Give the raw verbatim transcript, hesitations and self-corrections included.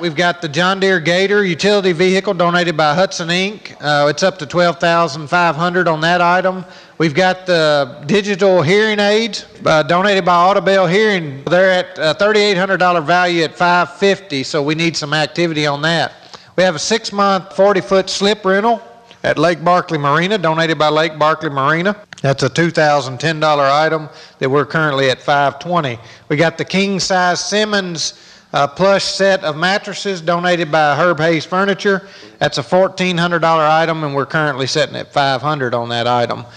we've got the John Deere Gator utility vehicle donated by Hudson Incorporated. Uh, it's up to twelve thousand five hundred dollars on that item. We've got the digital hearing aids uh, donated by Audubell Hearing. They're at uh, three thousand eight hundred dollars value at five hundred fifty dollars, so we need some activity on that. We have a six-month, forty-foot slip rental at Lake Barkley Marina, donated by Lake Barkley Marina. That's a two thousand ten dollars item that we're currently at five hundred twenty dollars. We got the king-size Simmons uh, plush set of mattresses donated by Herb Hayes Furniture. That's a fourteen hundred dollars item, and we're currently sitting at five hundred dollars on that item.